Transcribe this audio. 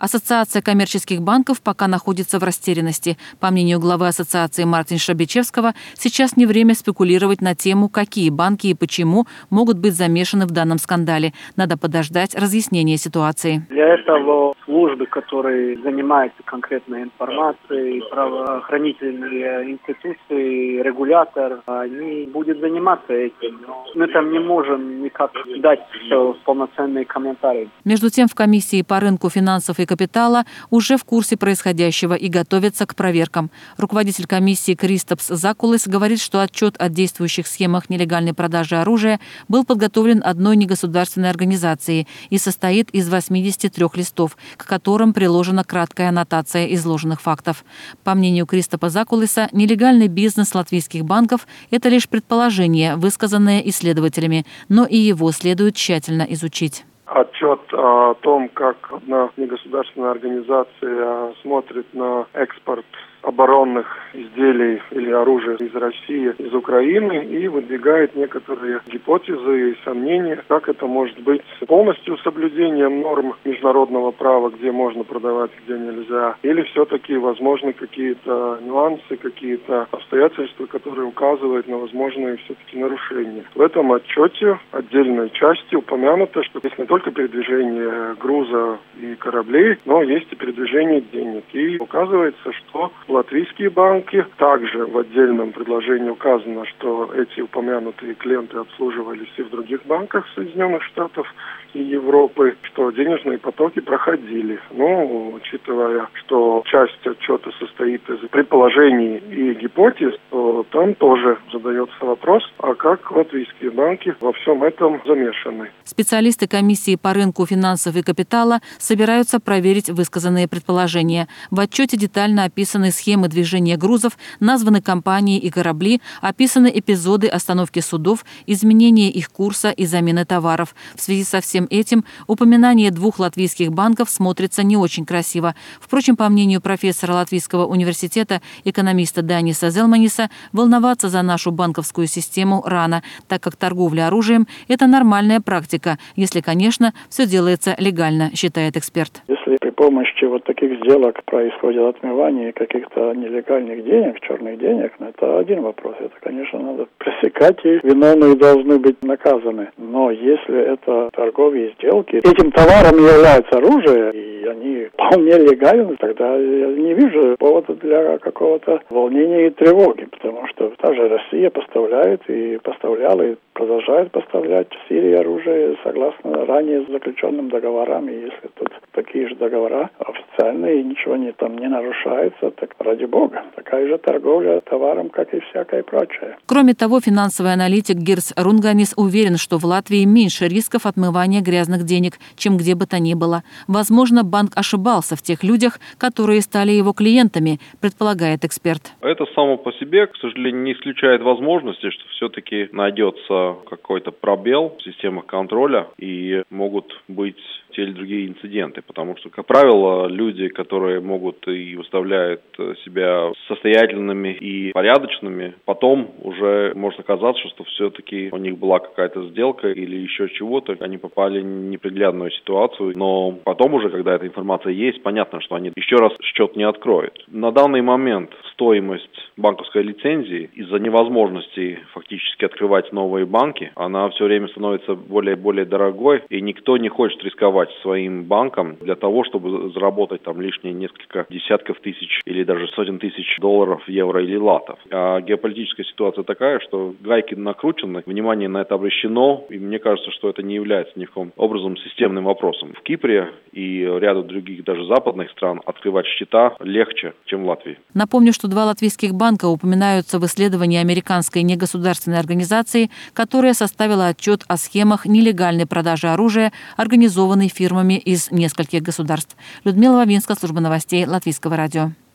Ассоциация коммерческих банков пока находится в растерянности. По мнению главы ассоциации Мартинша Бичевского, сейчас не время спекулировать на тему, какие банки и почему могут быть замешаны в данном скандале. Надо подождать разъяснения ситуации. Для этого службы, которые занимаются конкретной информацией, правоохранительные институции, регулятор, они будут заниматься этим. Но мы там не можем никак дать полноценные комментарии. Между тем, в комиссии по рынку финансов и капитала уже в курсе происходящего и готовятся к проверкам. Руководитель комиссии Кристопс Закулис говорит, что отчет о действующих схемах нелегальной продажи оружия был подготовлен одной негосударственной организацией и состоит из 83 листов, к которым приложена краткая аннотация изложенных фактов. По мнению Кристопа Закулиса, нелегальный бизнес латвийских банков – это лишь предположение, высказанное исследователями, но и его следует тщательно изучить. Отчет о том, как одна негосударственная организация смотрит на экспорт оборонных изделий или оружия из России, из Украины и выдвигает некоторые гипотезы и сомнения, как это может быть полностью соблюдением норм международного права, где можно продавать, где нельзя, или все-таки возможны какие-то нюансы, какие-то обстоятельства, которые указывают на возможные все-таки нарушения. В этом отчете отдельной части упомянуто, что есть не только передвижение груза и кораблей, но есть и передвижение денег. И указывается, что латвийские банки, также в отдельном предложении указано, что эти упомянутые клиенты обслуживались и в других банках Соединенных Штатов и Европы, что денежные потоки проходили. Но, учитывая, что часть отчета состоит из предположений и гипотез, то там тоже задается вопрос, а как латвийские банки во всем этом замешаны. Специалисты комиссии по рынку финансов и капитала собираются проверить высказанные предположения. В отчете детально описаны схемы движения грузов, названы компании и корабли, описаны эпизоды остановки судов, изменения их курса и замены товаров. В связи со всем этим упоминание двух латвийских банков смотрится не очень красиво. Впрочем, по мнению профессора Латвийского университета, экономиста Даниса Зелманиса, волноваться за нашу банковскую систему рано, так как торговля оружием – это нормальная практика, если, конечно, все делается легально, считает эксперт. Если при помощи вот таких сделок происходит отмывание каких-то нелегальных денег, черных денег, это один вопрос. Это, конечно, надо пресекать, и виновные должны быть наказаны. Но если это торговые сделки, этим товаром является оружие, и они вполне легальны, тогда я не вижу повода для какого-то волнения и тревоги, потому что та же Россия поставляет и поставляла, и продолжает поставлять в Сирии оружие согласно ранее заключенным договорам. И если тут такие же договора официальные, и ничего там не нарушается, так ради бога. Такая же торговля товаром, как и всякое прочее. Кроме того, финансовый аналитик Гирс Рунганис уверен, что в Латвии меньше рисков отмывания грязных денег, чем где бы то ни было. Возможно, банк ошибался в тех людях, которые стали его клиентами, предполагает эксперт. Это само по себе, к сожалению, не исключает возможности, что все-таки найдется какой-то пробел в системах контроля и могут быть те или другие инциденты, потому что, как правило, люди, которые могут и выставляют себя состоятельными и порядочными, потом уже может оказаться, что все-таки у них была какая-то сделка или еще чего-то, они попали в неприглядную ситуацию, но потом уже, когда эта информация есть, понятно, что они еще раз счет не откроют. На данный момент стоимость банковской лицензии из-за невозможности фактически открывать новые банки, она все время становится более и более дорогой, и никто не хочет рисковать своим банком для того, чтобы заработать там лишние несколько десятков тысяч или даже сотен тысяч долларов, евро или латов. А геополитическая ситуация такая, что гайки накручены, внимание на это обращено, и мне кажется, что это не является ни в коем образом системным вопросом. В Кипре и ряду других даже западных стран открывать счета легче, чем в Латвии. Напомню, что два латвийских банка упоминаются в исследовании американской негосударственной организации, которая составила отчет о схемах нелегальной продажи оружия, организованной фирмами из нескольких государств. Людмила Вавинска, служба новостей Латвийского радио.